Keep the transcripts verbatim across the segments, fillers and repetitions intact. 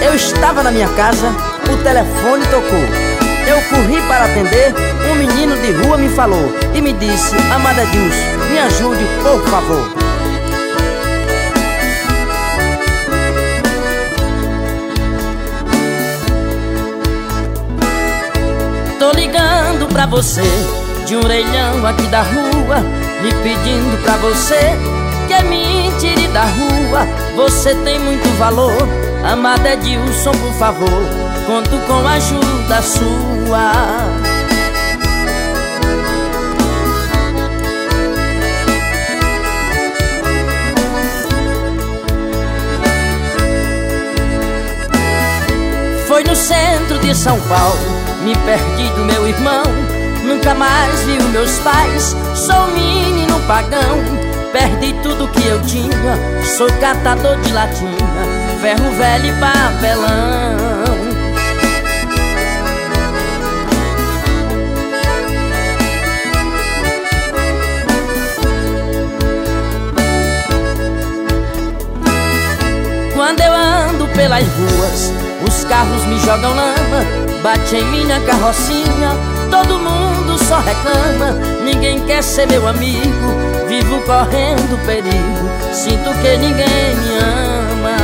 Eu estava na minha casa, o telefone tocou. Eu corri para atender, um menino de rua me falou e me disse: amada Edilson, me ajude, por favor. Tô ligando pra você de um orelhão aqui da rua, me pedindo pra você que me tire da rua. Você tem muito valor, amada Edilson, por favor, conto com a ajuda sua. Foi no centro de São Paulo, me perdi do meu irmão, nunca mais vi os meus pais, sou um menino pagão. Perdi tudo que eu tinha, sou catador de latinha, ferro velho e papelão. Quando eu ando pelas ruas, os carros me jogam lama, bate em minha carrocinha, todo mundo só reclama. Ninguém quer ser meu amigo, vivo correndo perigo, sinto que ninguém me ama.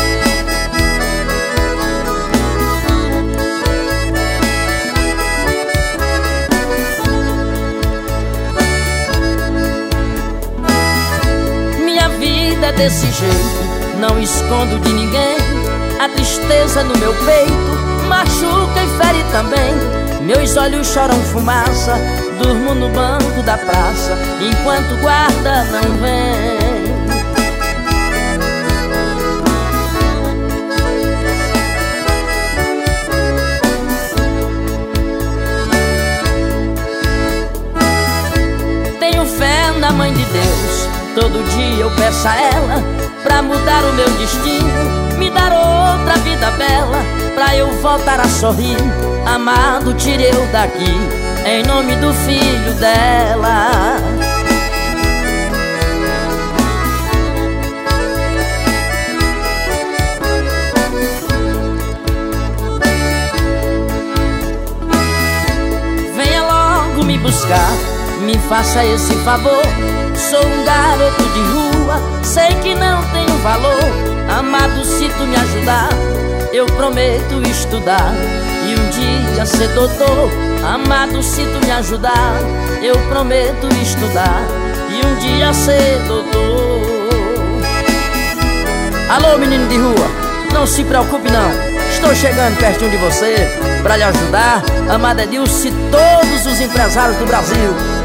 Minha vida é desse jeito, não escondo de ninguém. A tristeza no meu peito machuca e fere também. Meus olhos choram fumaça, durmo no banco da praça, enquanto o guarda não vem. Tenho fé na Mãe de Deus, todo dia eu peço a ela pra mudar o meu destino, me dar outra vida bela, pra eu voltar a sorrir. Amado, tire eu daqui, em nome do filho dela. Venha logo me buscar, me faça esse favor. Sou um garoto de rua, sei que não tenho valor. Amado, se tu me ajudar, eu prometo estudar e um dia ser doutor. Amado, se tu me ajudar, eu prometo estudar e um dia ser doutor. Alô, menino de rua, não se preocupe não, estou chegando pertinho de você pra lhe ajudar. Amada Edilson e todos os empresários do Brasil.